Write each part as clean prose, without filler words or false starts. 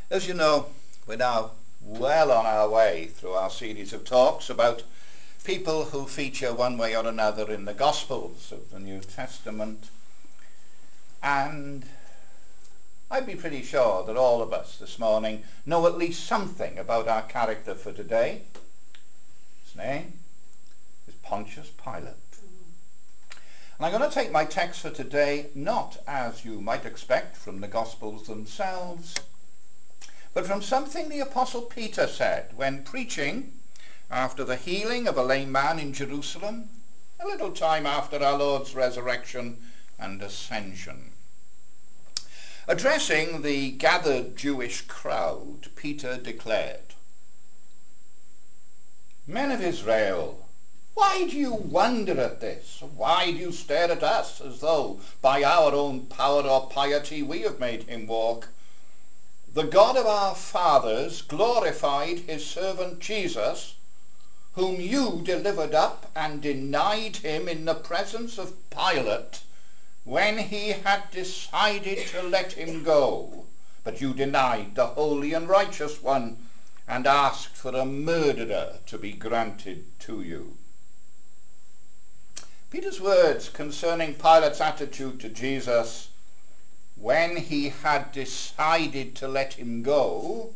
As you know, we're now well on our way through our series of talks about people who feature one way or another in the Gospels of the New Testament. And I'd be pretty sure that all of us this morning know at least something about our character for today. His name is Pontius Pilate. And I'm going to take my text for today not, as you might expect, from the Gospels themselves, but from something the Apostle Peter said when preaching after the healing of a lame man in Jerusalem, a little time after our Lord's resurrection and ascension. Addressing the gathered Jewish crowd, Peter declared, "Men of Israel, why do you wonder at this? Why do you stare at us as though by our own power or piety we have made him walk? The God of our fathers glorified his servant Jesus, whom you delivered up and denied him in the presence of Pilate when he had decided to let him go. But you denied the holy and righteous one and asked for a murderer to be granted to you." Peter's words concerning Pilate's attitude to Jesus when he had decided to let him go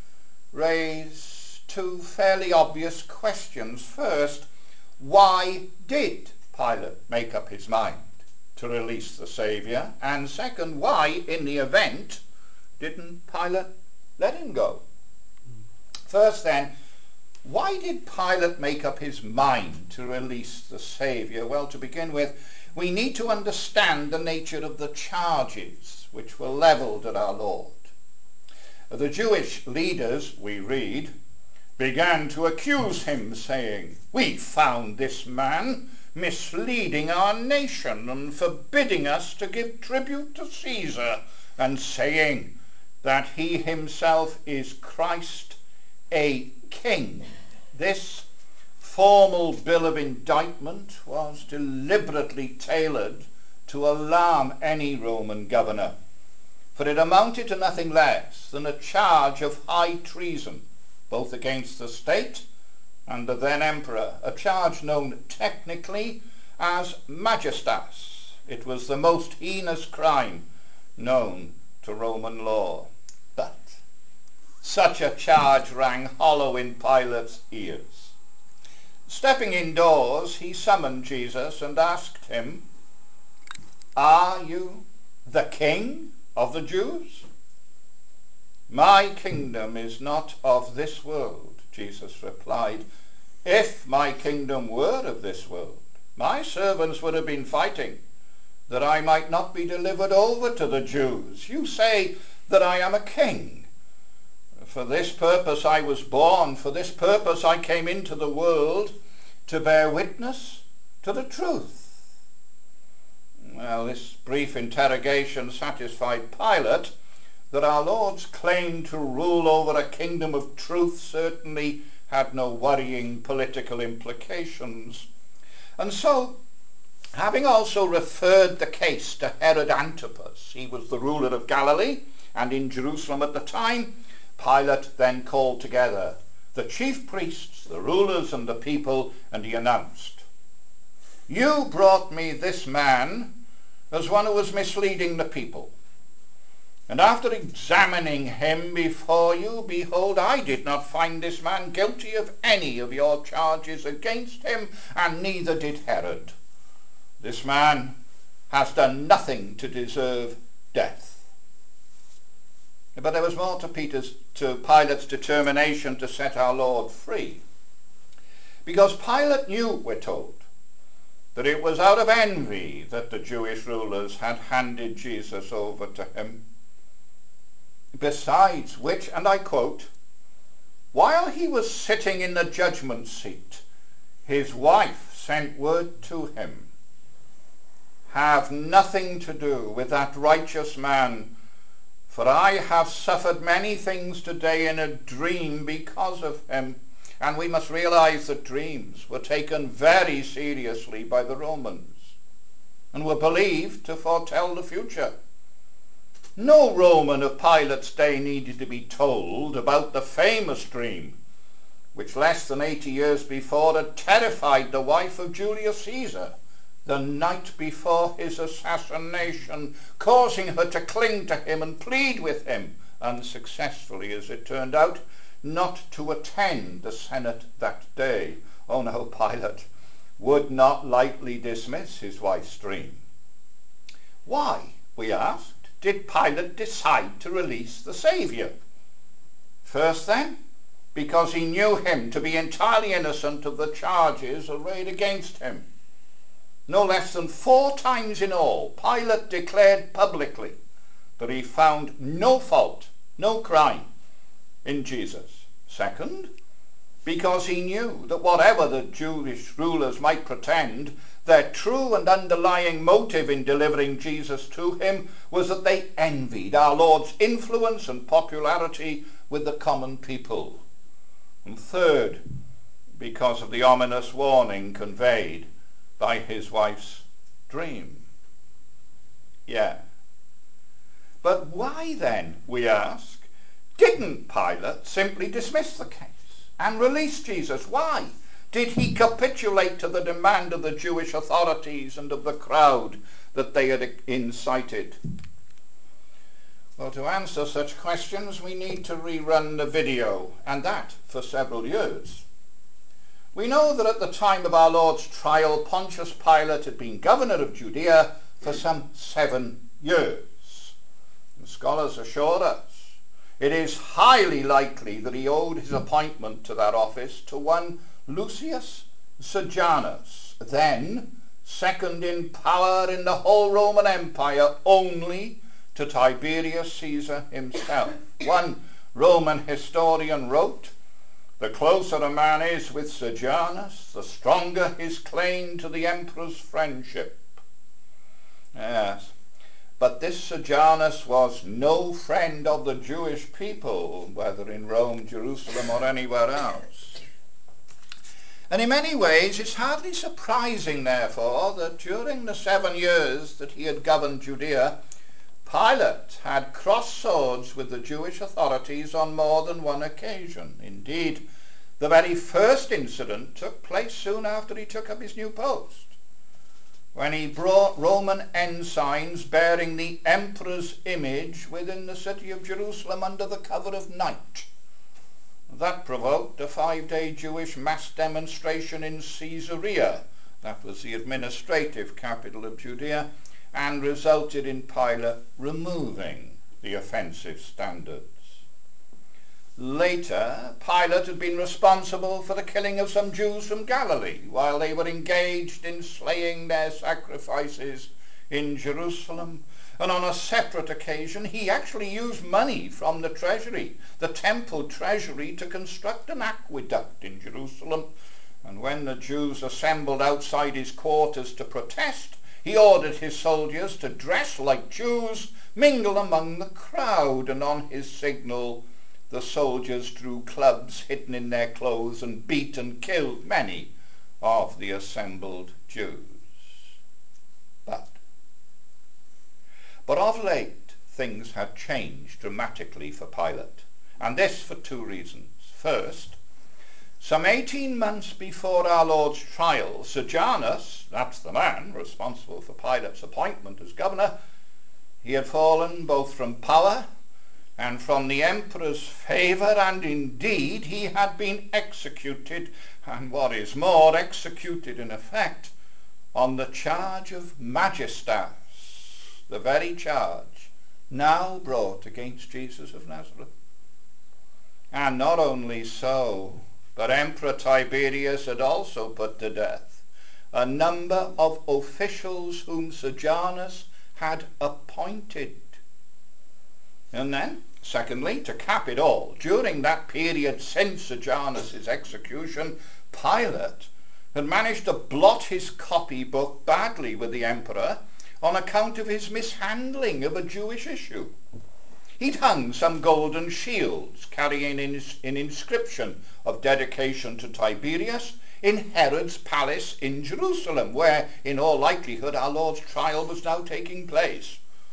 raise two fairly obvious questions. First, why did Pilate make up his mind to release the Saviour? And second, why, in the event, didn't Pilate let him go? First then, why did Pilate make up his mind to release the Saviour? Well, to begin with, we need to understand the nature of the charges which were levelled at our Lord. The Jewish leaders, we read, began to accuse him, saying, "We found this man misleading our nation and forbidding us to give tribute to Caesar, and saying that he himself is Christ, a king." This formal bill of indictment was deliberately tailored to alarm any Roman governor, for it amounted to nothing less than a charge of high treason, both against the state and the then emperor, a charge known technically as majestas. It was the most heinous crime known to Roman law. But such a charge rang hollow in Pilate's ears. Stepping indoors, he summoned Jesus and asked him, "Are you the king of the Jews?" "My kingdom is not of this world," Jesus replied. "If my kingdom were of this world, my servants would have been fighting that I might not be delivered over to the Jews. You say that I am a king. For this purpose I was born, for this purpose I came into the world, to bear witness to the truth." Well, this brief interrogation satisfied Pilate that our Lord's claim to rule over a kingdom of truth certainly had no worrying political implications. And so, having also referred the case to Herod Antipas, he was the ruler of Galilee and in Jerusalem at the time, Pilate then called together the chief priests, the rulers, and the people, and he announced, "You brought me this man as one who was misleading the people. And after examining him before you, behold, I did not find this man guilty of any of your charges against him, and neither did Herod. This man has done nothing to deserve death." But there was more to Pilate's determination to set our Lord free. Because Pilate knew, we're told, that it was out of envy that the Jewish rulers had handed Jesus over to him. Besides which, and I quote, "While he was sitting in the judgment seat, his wife sent word to him, 'Have nothing to do with that righteous man, for I have suffered many things today in a dream because of him.'" And we must realize that dreams were taken very seriously by the Romans and were believed to foretell the future. No Roman of Pilate's day needed to be told about the famous dream which less than 80 years before had terrified the wife of Julius Caesar the night before his assassination, causing her to cling to him and plead with him, unsuccessfully as it turned out, not to attend the Senate that day. Oh no, Pilate would not lightly dismiss his wife's dream. Why, we asked, did Pilate decide to release the Saviour? First then, because he knew him to be entirely innocent of the charges arrayed against him. No less than 4 times in all, Pilate declared publicly that he found no fault, no crime in Jesus. Second, because he knew that whatever the Jewish rulers might pretend, their true and underlying motive in delivering Jesus to him was that they envied our Lord's influence and popularity with the common people. And third, because of the ominous warning conveyed by his wife's dream. Yeah. But why then, we ask, didn't Pilate simply dismiss the case and release Jesus? Why did he capitulate to the demand of the Jewish authorities and of the crowd that they had incited? Well, to answer such questions, we need to rerun the video, and that for several years. We know that at the time of our Lord's trial, Pontius Pilate had been governor of Judea for some 7 years. And scholars assure us it is highly likely that he owed his appointment to that office to one Lucius Sejanus, then second in power in the whole Roman Empire, only to Tiberius Caesar himself. One Roman historian wrote, "The closer a man is with Sejanus, the stronger his claim to the emperor's friendship." Yes, but this Sejanus was no friend of the Jewish people, whether in Rome, Jerusalem, or anywhere else. And in many ways, it's hardly surprising, therefore, that during the 7 years that he had governed Judea, Pilate had crossed swords with the Jewish authorities on more than one occasion. Indeed, the very first incident took place soon after he took up his new post, when he brought Roman ensigns bearing the emperor's image within the city of Jerusalem under the cover of night. That provoked a 5-day Jewish mass demonstration in Caesarea, that was the administrative capital of Judea, and resulted in Pilate removing the offensive standards. Later, Pilate had been responsible for the killing of some Jews from Galilee while they were engaged in slaying their sacrifices in Jerusalem. And on a separate occasion, he actually used money from the treasury, the temple treasury, to construct an aqueduct in Jerusalem. And when the Jews assembled outside his quarters to protest, he ordered his soldiers to dress like Jews, mingle among the crowd, and on his signal, the soldiers drew clubs hidden in their clothes and beat and killed many of the assembled Jews. But of late, things had changed dramatically for Pilate, and this for 2 reasons. First, some 18 months before our Lord's trial, Sejanus, that's the man responsible for Pilate's appointment as governor, he had fallen both from power and from the emperor's favour, and indeed he had been executed, and what is more, executed in effect on the charge of magistas, the very charge now brought against Jesus of Nazareth. And not only so, but Emperor Tiberius had also put to death a number of officials whom Sejanus had appointed. And then, secondly, to cap it all, during that period since Sejanus' execution, Pilate had managed to blot his copybook badly with the emperor on account of his mishandling of a Jewish issue. He'd hung some golden shields carrying an inscription of dedication to Tiberius in Herod's palace in Jerusalem, where in all likelihood our Lord's trial was now taking place.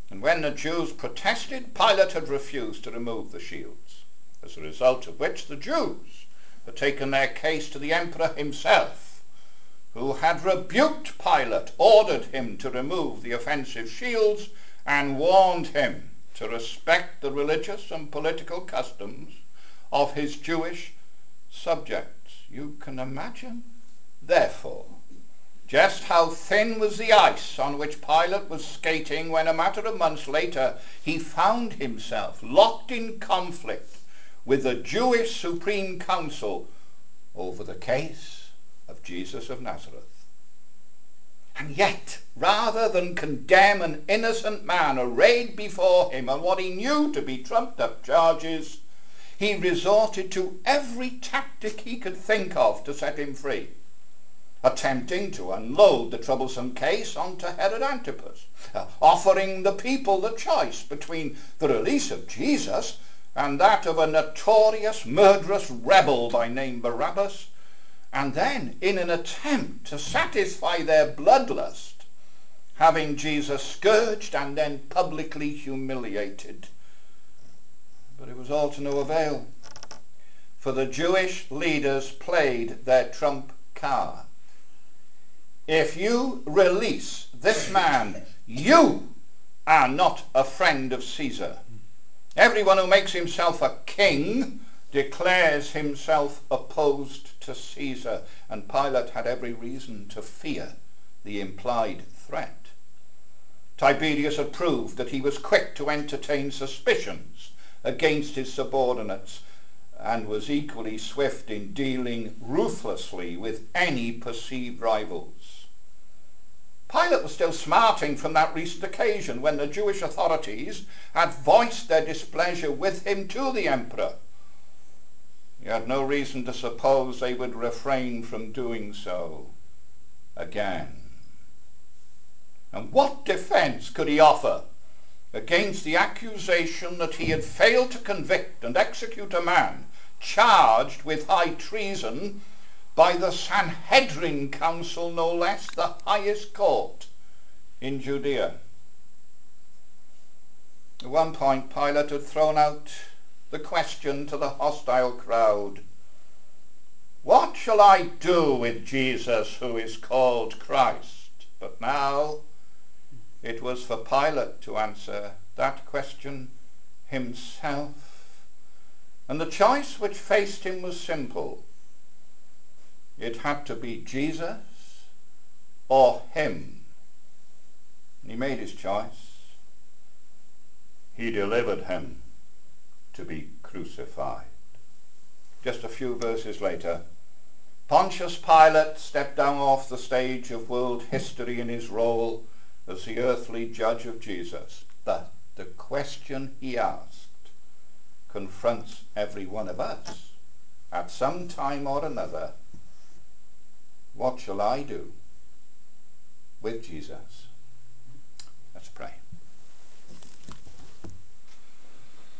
And when the Jews protested, Pilate had refused to remove the shields, as a result of which the Jews had taken their case to the emperor himself, who had rebuked Pilate, ordered him to remove the offensive shields, and warned him to respect the religious and political customs of his Jewish subjects. You can imagine, therefore, just how thin was the ice on which Pilate was skating when a matter of months later he found himself locked in conflict with the Jewish Supreme Council over the case of Jesus of Nazareth. And yet, rather than condemn an innocent man arrayed before him on what he knew to be trumped-up charges, he resorted to every tactic he could think of to set him free, attempting to unload the troublesome case onto Herod Antipas, offering the people the choice between the release of Jesus and that of a notorious murderous rebel by name Barabbas, and then, in an attempt to satisfy their bloodlust, having Jesus scourged and then publicly humiliated. But it was all to no avail, for the Jewish leaders played their trump card. If you release this man, you are not a friend of Caesar. Everyone who makes himself a king declares himself opposed to Caesar, and Pilate had every reason to fear the implied threat. Tiberius had proved that he was quick to entertain suspicions against his subordinates, and was equally swift in dealing ruthlessly with any perceived rivals. Pilate was still smarting from that recent occasion when the Jewish authorities had voiced their displeasure with him to the emperor. He had no reason to suppose they would refrain from doing so again. And what defense could he offer against the accusation that he had failed to convict and execute a man charged with high treason by the Sanhedrin Council, no less, the highest court in Judea? At one point, Pilate had thrown out the question to the hostile crowd, "What shall I do with Jesus who is called Christ?" But now it was for Pilate to answer that question himself. And the choice which faced him was simple. It had to be Jesus or him. And he made his choice. He delivered him to be crucified. Just a few verses later, Pontius Pilate stepped down off the stage of world history in his role as the earthly judge of Jesus. But the question he asked confronts every one of us at some time or another. What shall I do with Jesus? Let's pray.